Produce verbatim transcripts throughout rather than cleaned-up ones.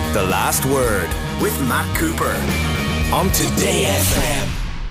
The Last Word with Matt Cooper on Today F M.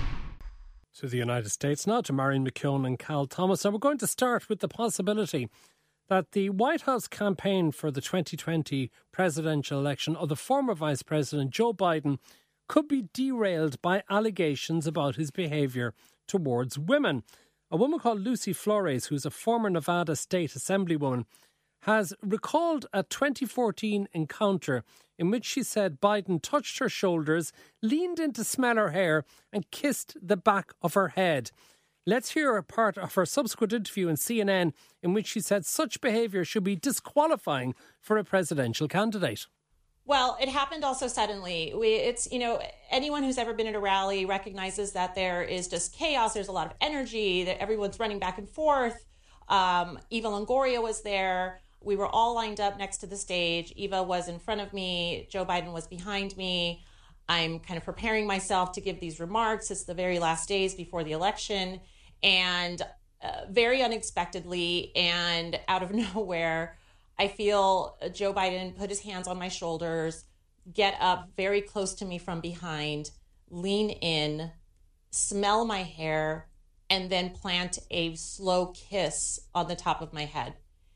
To the United States now, to Marion McKeown and Cal Thomas. And we're going to start with the possibility that the White House campaign for the twenty twenty presidential election of the former Vice President Joe Biden could be derailed by allegations about his behaviour towards women. A woman called Lucy Flores, who's a former Nevada State Assemblywoman, has recalled a twenty fourteen encounter in which she said Biden touched her shoulders, leaned in to smell her hair and kissed the back of her head. Let's hear a part of her subsequent interview in C N N in which she said such behaviour should be disqualifying for a presidential candidate. Well, it happened also suddenly. We, it's, you know, anyone who's ever been at a rally recognizes that there is just chaos. There's a lot of energy, that everyone's running back and forth. Um, Eva Longoria was there. We were all lined up next to the stage. Eva was in front of me. Joe Biden was behind me. I'm kind of preparing myself to give these remarks. It's the very last days before the election. And uh, very unexpectedly and out of nowhere, I feel Joe Biden put his hands on my shoulders, get up very close to me from behind, lean in, smell my hair, and then plant a slow kiss on the top of my head.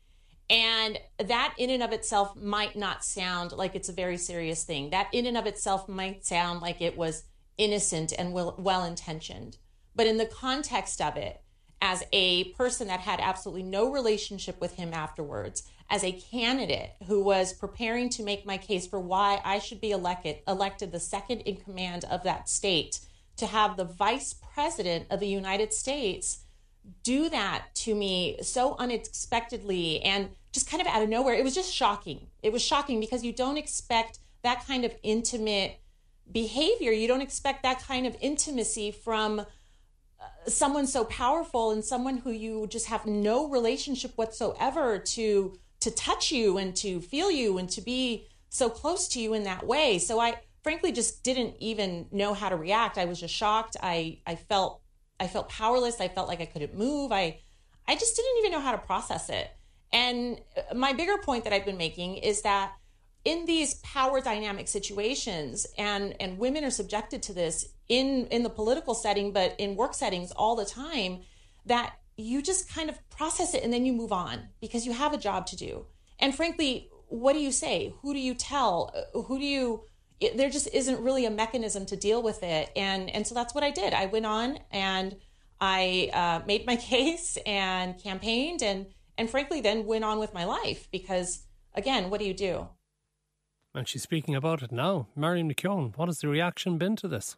And that in and of itself might not sound like it's a very serious thing. That in and of itself might sound like it was innocent and well-intentioned. But in the context of it, as a person that had absolutely no relationship with him afterwards, as a candidate who was preparing to make my case for why I should be elected, elected the second in command of that state, to have the vice president of the United States do that to me so unexpectedly and just kind of out of nowhere. It was just shocking. It was shocking because you don't expect that kind of intimate behavior. You don't expect that kind of intimacy from uh, someone so powerful and someone who you just have no relationship whatsoever to to touch you and to feel you and to be so close to you in that way. So I frankly just didn't even know how to react. I was just shocked. I I felt I felt powerless. I felt like I couldn't move. I, I just didn't even know how to process it. And my bigger point that I've been making is that in these power dynamic situations, and, and women are subjected to this in, in the political setting, but in work settings all the time, that you just kind of process it and then you move on because you have a job to do. And frankly, what do you say? Who do you tell? Who do you... It, there just isn't really a mechanism to deal with it. And and so that's what I did. I went on and I uh, made my case and campaigned and, and frankly then went on with my life because, again, what do you do? And she's speaking about it now. Marion McKeown, what has the reaction been to this?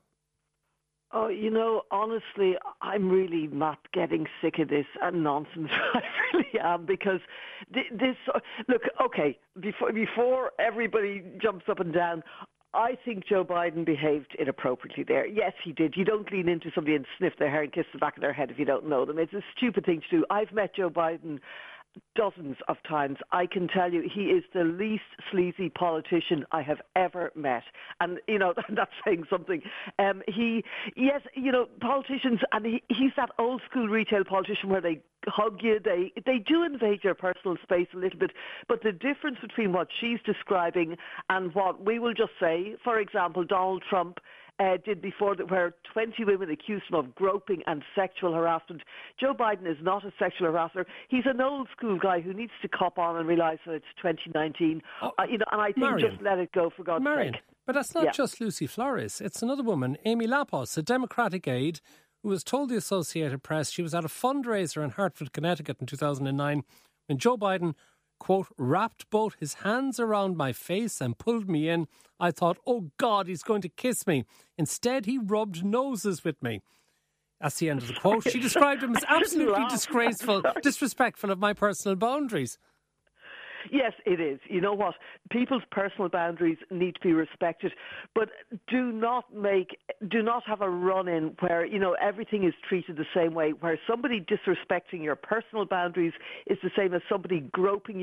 Oh, you know, honestly, I'm really not getting sick of this uh, nonsense. I really am, because th- this, uh, look, okay, before, before everybody jumps up and down, I think Joe Biden behaved inappropriately there. Yes, he did. You don't lean into somebody and sniff their hair and kiss the back of their head if you don't know them. It's a stupid thing to do. I've met Joe Biden dozens of times. I can tell you he is the least sleazy politician I have ever met. And, you know, that's saying something. Um, he, yes, you know, politicians, and he, he's that old school retail politician where they hug you, they, they do invade your personal space a little bit. But the difference between what she's describing and what we will just say, for example, Donald Trump Uh, did before, that where twenty women accused him of groping and sexual harassment. Joe Biden is not a sexual harasser. He's an old school guy who needs to cop on and realise that it's twenty nineteen. Oh, uh, you know, and I think Marion, just let it go, for God's Marion, sake. But that's not yeah. just Lucy Flores. It's another woman, Amy Lapos, a Democratic aide who has told the Associated Press she was at a fundraiser in Hartford, Connecticut in two thousand nine when Joe Biden, quote, wrapped both his hands around my face and pulled me in. I thought, oh God, he's going to kiss me. Instead, he rubbed noses with me. That's the end of the quote. She described him as absolutely disgraceful, disrespectful of my personal boundaries. Yes, it is. You know what? People's personal boundaries need to be respected, but do not make, do not have a run-in where, you know, everything is treated the same way, where somebody disrespecting your personal boundaries is the same as somebody groping you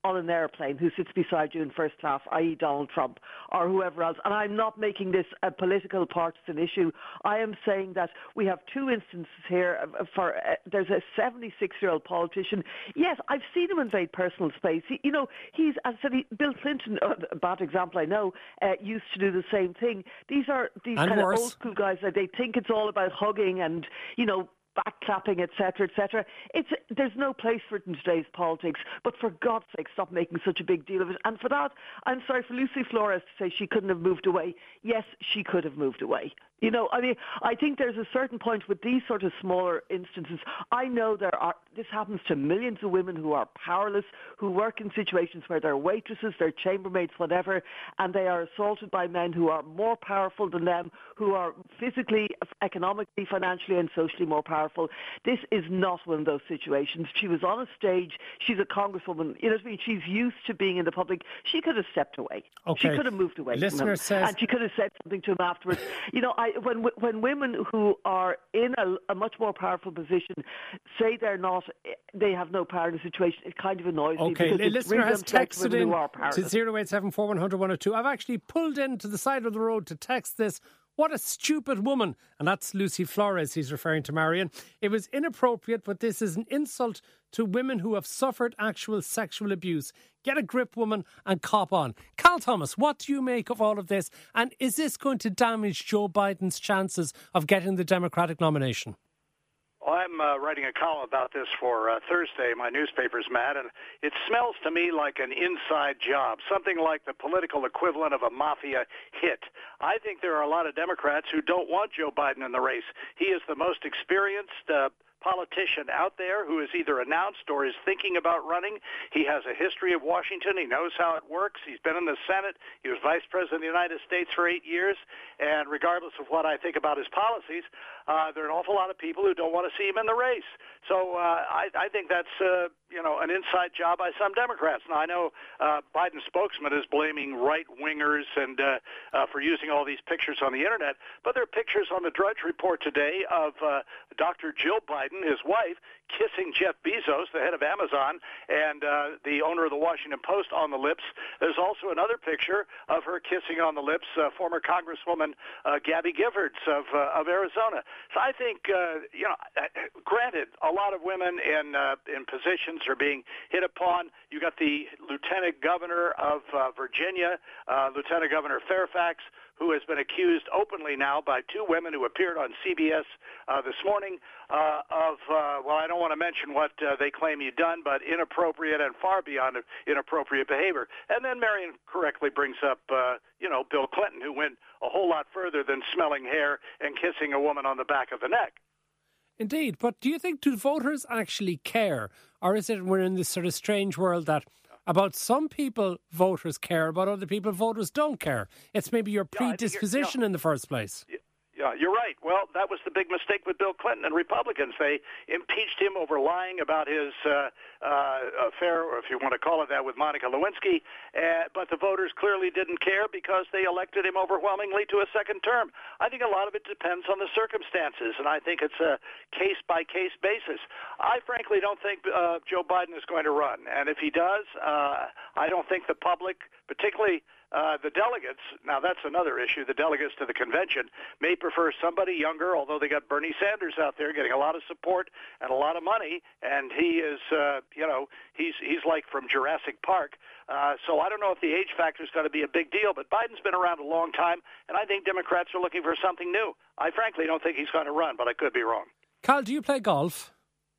on an airplane who sits beside you in first class, that is. Donald Trump or whoever else. And I'm not making this a political partisan issue. I am saying that we have two instances here. For uh, there's a seventy-six-year-old politician. Yes, I've seen him invade personal space. He, you know, he's, as I said, he, Bill Clinton, uh, a bad example I know, uh, used to do the same thing. These are these and kind worse. of old school guys that they think it's all about hugging and, you know, backclapping, et cetera, et cetera. It's, there's no place for it in today's politics, but for God's sake, stop making such a big deal of it. And for that, I'm sorry for Lucy Flores to say she couldn't have moved away. Yes, she could have moved away. You know, I mean, I think there's a certain point with these sort of smaller instances. I know there are, this happens to millions of women who are powerless, who work in situations where they're waitresses, they're chambermaids, whatever, and they are assaulted by men who are more powerful than them, who are physically, economically, financially, and socially more powerful. This is not one of those situations. She was on a stage. She's a congresswoman. You know what I mean? She's used to being in the public. She could have stepped away. Okay. She could have moved away Listener from him. says, and she could have said something to him afterwards. You know, I when when women who are in a, a much more powerful position say they're not, they have no power in the situation, it kind of annoys me. Okay, because a listener really has texted in to to zero eight seven four one zero zero one zero two. I've actually pulled into the side of the road to text this. What a stupid woman. And that's Lucy Flores he's referring to, Marion. It was inappropriate, but this is an insult to women who have suffered actual sexual abuse. Get a grip, woman, and cop on. Cal Thomas, what do you make of all of this? And is this going to damage Joe Biden's chances of getting the Democratic nomination? Well, I'm uh, writing a column about this for uh, Thursday. My newspaper's mad, and it smells to me like an inside job, something like the political equivalent of a mafia hit. I think there are a lot of Democrats who don't want Joe Biden in the race. He is the most experienced uh, politician out there who is either announced or is thinking about running. He has a history of Washington. He knows how it works. He's been in the Senate. He was vice president of the United States for eight years. And regardless of what I think about his policies, uh, there are an awful lot of people who don't want to see him in the race. So uh, I, I think that's uh, you know an inside job by some Democrats. Now I know uh, Biden's spokesman is blaming right-wingers and uh, uh, for using all these pictures on the internet, but there are pictures on the Drudge Report today of uh, Doctor Jill Biden, his wife, kissing Jeff Bezos, the head of Amazon, and uh, the owner of the Washington Post, on the lips. There's also another picture of her kissing on the lips uh, former Congresswoman uh, Gabby Giffords of uh, of Arizona. So I think, uh, you know, granted, a lot of women in uh, in positions are being hit upon. You got the Lieutenant Governor of uh, Virginia, uh, Lieutenant Governor Fairfax, who has been accused openly now by two women who appeared on C B S uh, this morning uh, of, uh, well, I don't want to mention what uh, they claim he'd done, but inappropriate and far beyond inappropriate behavior. And then Marion correctly brings up, uh, you know, Bill Clinton, who went a whole lot further than smelling hair and kissing a woman on the back of the neck. Indeed, but do you think, do voters actually care? Or is it we're in this sort of strange world that about some people voters care, about other people voters don't care? It's maybe your predisposition yeah, in the first place. Yeah, you're right. Well, that was the big mistake with Bill Clinton and Republicans. They impeached him over lying about his uh, uh, affair, or if you want to call it that, with Monica Lewinsky. Uh, but the voters clearly didn't care because they elected him overwhelmingly to a second term. I think a lot of it depends on the circumstances, and I think it's a case-by-case basis. I frankly don't think uh, Joe Biden is going to run. And if he does, uh, I don't think the public, particularly Uh, the delegates, now that's another issue, the delegates to the convention may prefer somebody younger, although they got Bernie Sanders out there getting a lot of support and a lot of money, and he is, uh, you know, he's he's like from Jurassic Park. Uh, so I don't know if the age factor is going to be a big deal, but Biden's been around a long time, and I think Democrats are looking for something new. I frankly don't think he's going to run, but I could be wrong. Cal, do you play golf?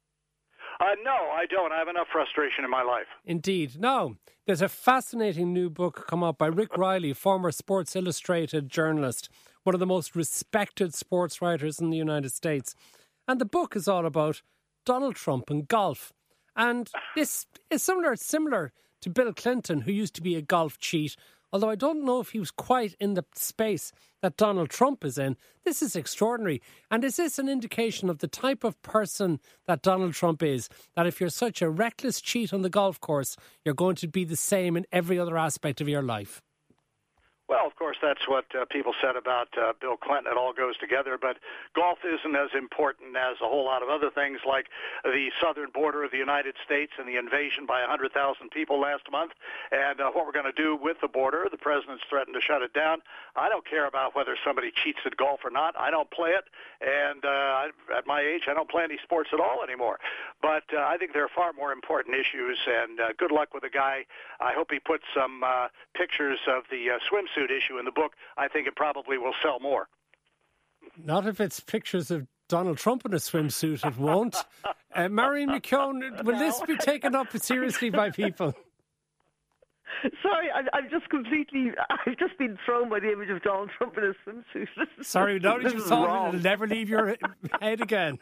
Uh, no, I don't. I have enough frustration in my life. Indeed. Now, there's a fascinating new book come out by Rick Riley, former Sports Illustrated journalist, one of the most respected sports writers in the United States. And the book is all about Donald Trump and golf. And this is similar, similar to Bill Clinton, who used to be a golf cheat, although I don't know if he was quite in the space that Donald Trump is in. This is extraordinary. And is this an indication of the type of person that Donald Trump is? That if you're such a reckless cheat on the golf course, you're going to be the same in every other aspect of your life? Well, of course, that's what uh, people said about uh, Bill Clinton. It all goes together, but golf isn't as important as a whole lot of other things like the southern border of the United States and the invasion by one hundred thousand people last month, and uh, what we're going to do with the border. The president's threatened to shut it down. I don't care about whether somebody cheats at golf or not. I don't play it, and uh, at my age, I don't play any sports at all anymore. But uh, I think there are far more important issues, and uh, good luck with the guy. I hope he puts some uh, pictures of the uh, swimsuit issue in the book. I think it probably will sell more. Not if it's pictures of Donald Trump in a swimsuit, it won't. Uh, Marion McKeown, will this be taken up seriously by people? Sorry, I, I'm just completely, I've just been thrown by the image of Donald Trump in a swimsuit. Sorry, now that you've thought it, it'll never leave your head again.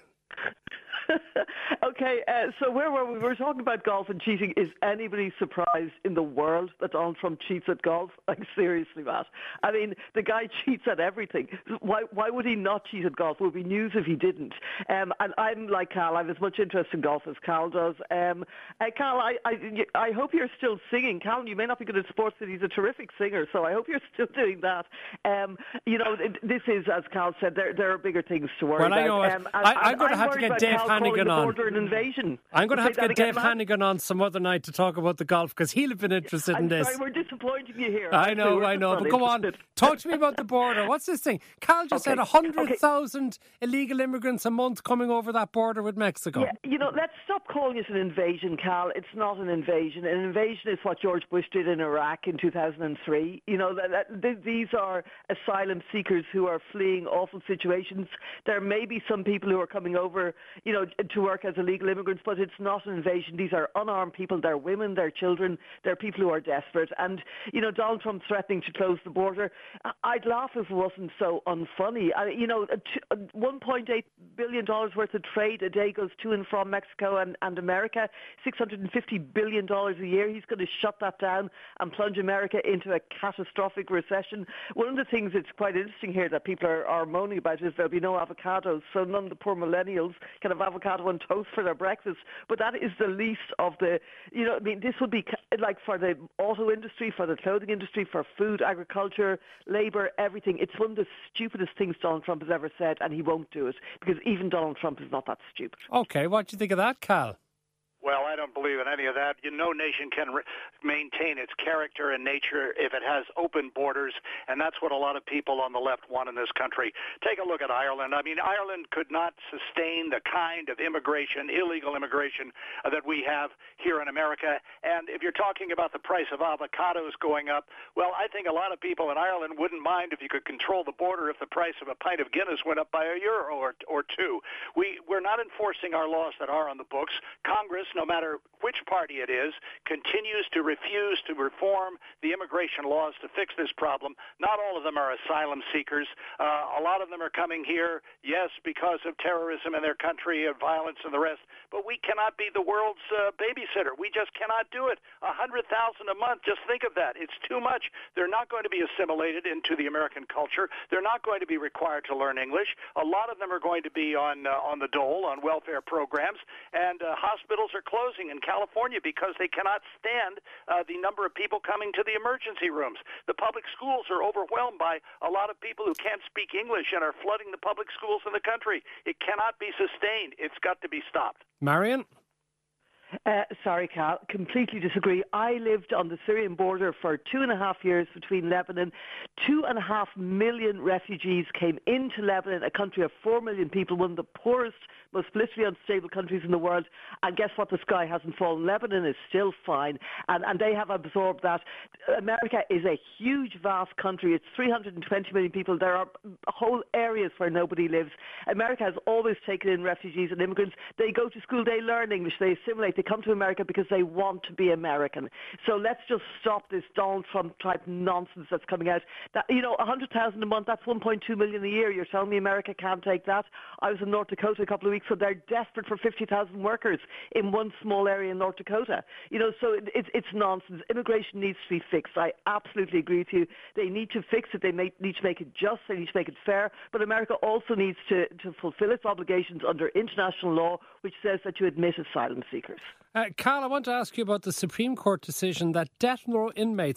Okay, uh, so where were we? We were talking about golf and cheating. Is anybody surprised in the world that Donald Trump cheats at golf? Like, seriously, Matt. I mean, the guy cheats at everything. Why Why would he not cheat at golf? It would be news if he didn't. Um, and I'm like Cal. I have as much interest in golf as Cal does. Um, uh, Cal, I, I, I hope you're still singing. Cal, you may not be good at sports, but he's a terrific singer, so I hope you're still doing that. Um, you know, this is, as Cal said, there, there are bigger things to worry well, about. I know um, I, I'm going to have to get Dave Hannigan on. An invasion. I'm going to have to get Dave Hannigan on some other night to talk about the golf because he'll have been interested I'm in this. Sorry, we're disappointing you here. I know, I know. But go on. Talk to me about the border. What's this thing? Cal just okay. said one hundred thousand okay. illegal immigrants a month coming over that border with Mexico. Yeah, you know, let's stop calling it an invasion, Cal. It's not an invasion. An invasion is what George Bush did in Iraq in two thousand three. You know, that, that, these are asylum seekers who are fleeing awful situations. There may be some people who are coming over, you know, to work as illegal immigrants, but it's not an invasion. These are unarmed people. They're women, they're children, they're people who are desperate. And, you know, Donald Trump threatening to close the border, I'd laugh if it wasn't so unfunny. I, you know, one point eight billion dollars worth of trade a day goes to and from Mexico and, and America, six hundred fifty billion dollars a year. He's going to shut that down and plunge America into a catastrophic recession. One of the things that's quite interesting here that people are, are moaning about is there'll be no avocados, so none of the poor millennials can have avocado on toast for their breakfast. But that is the least of the, you know, I mean, this would be like for the auto industry, for the clothing industry, for food, agriculture, labour, everything. It's one of the stupidest things Donald Trump has ever said, and he won't do it because even Donald Trump is not that stupid. Okay, what do you think of that, Cal? Well, I don't believe in any of that. You, no nation can re- maintain its character and nature if it has open borders, and that's what a lot of people on the left want in this country. Take a look at Ireland. I mean, Ireland could not sustain the kind of immigration, illegal immigration, uh, that we have here in America. And if you're talking about the price of avocados going up, well, I think a lot of people in Ireland wouldn't mind if you could control the border if the price of a pint of Guinness went up by a euro or, or two. We, we're not enforcing our laws that are on the books. Congress, no matter which party it is, continues to refuse to reform the immigration laws to fix this problem. Not all of them are asylum seekers. Uh, a lot of them are coming here, yes, because of terrorism in their country and violence and the rest, but we cannot be the world's uh, babysitter. We just cannot do it. A hundred thousand a month, just think of that. It's too much. They're not going to be assimilated into the American culture. They're not going to be required to learn English. A lot of them are going to be on uh, on the dole, on welfare programs, and uh, hospitals are closing in California because they cannot stand uh, the number of people coming to the emergency rooms. The public schools are overwhelmed by a lot of people who can't speak English and are flooding the public schools in the country. It cannot be sustained. It's got to be stopped. Marion? Uh, sorry, Cal, completely disagree. I lived on the Syrian border for two and a half years between Lebanon. Two and a half million refugees came into Lebanon, a country of four million people, one of the poorest, most politically unstable countries in the world. And guess what? The sky hasn't fallen. Lebanon is still fine. And, and they have absorbed that. America is a huge, vast country. It's three hundred twenty million people. There are whole areas where nobody lives. America has always taken in refugees and immigrants. They go to school, they learn English, they assimilate. They come to America because they want to be American. So let's just stop this Donald Trump type nonsense that's coming out. That, you know, one hundred thousand a month, that's one point two million a year. You're telling me America can't take that? I was in North Dakota a couple of weeks ago. They're desperate for fifty thousand workers in one small area in North Dakota. You know, so it, it, it's nonsense. Immigration needs to be fixed. I absolutely agree with you. They need to fix it. They may, need to make it just. They need to make it fair. But America also needs to, to fulfill its obligations under international law, which says that you admit asylum seekers. Uh, Carl, I want to ask you about the Supreme Court decision that death row inmates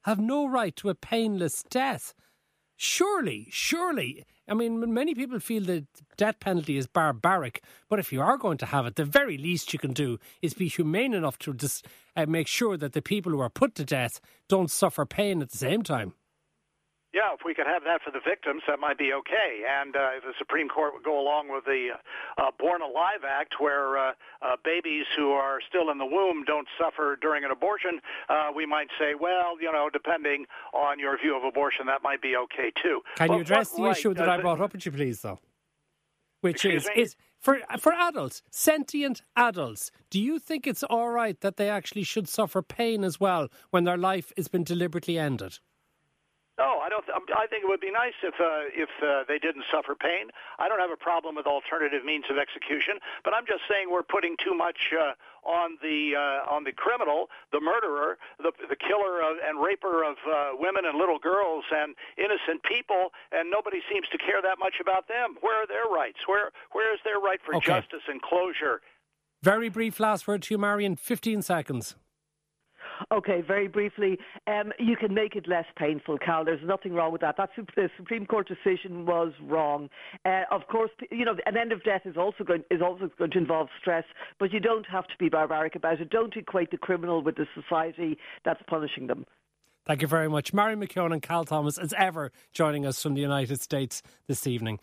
have no right to a painless death. Surely, surely, I mean, many people feel the death penalty is barbaric, but if you are going to have it, the very least you can do is be humane enough to just uh, make sure that the people who are put to death don't suffer pain at the same time. Yeah, if we could have that for the victims, that might be okay. And uh, if the Supreme Court would go along with the uh, Born Alive Act, where uh, uh, babies who are still in the womb don't suffer during an abortion, uh, we might say, well, you know, depending on your view of abortion, that might be okay too. Can but you address the right issue that I brought up with you, please, though? Which is, is for for adults, sentient adults, do you think it's all right that they actually should suffer pain as well when their life has been deliberately ended? No, I don't. Th- I think it would be nice if uh, if uh, they didn't suffer pain. I don't have a problem with alternative means of execution, but I'm just saying we're putting too much uh, on the uh, on the criminal, the murderer, the the killer of, and raper of uh, women and little girls and innocent people, and nobody seems to care that much about them. Where are their rights? Where where is their right for okay. justice and closure? Very brief last word to you, Marion. Fifteen seconds. Okay, very briefly, um, you can make it less painful, Cal. There's nothing wrong with that. That the Supreme Court decision was wrong. Uh, of course, you know, an end of death is also going is also going to involve stress, but you don't have to be barbaric about it. Don't equate the criminal with the society that's punishing them. Thank you very much. Marion McKeown and Cal Thomas, as ever, joining us from the United States this evening.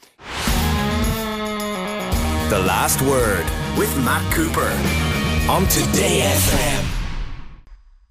The Last Word with Matt Cooper on Today F M.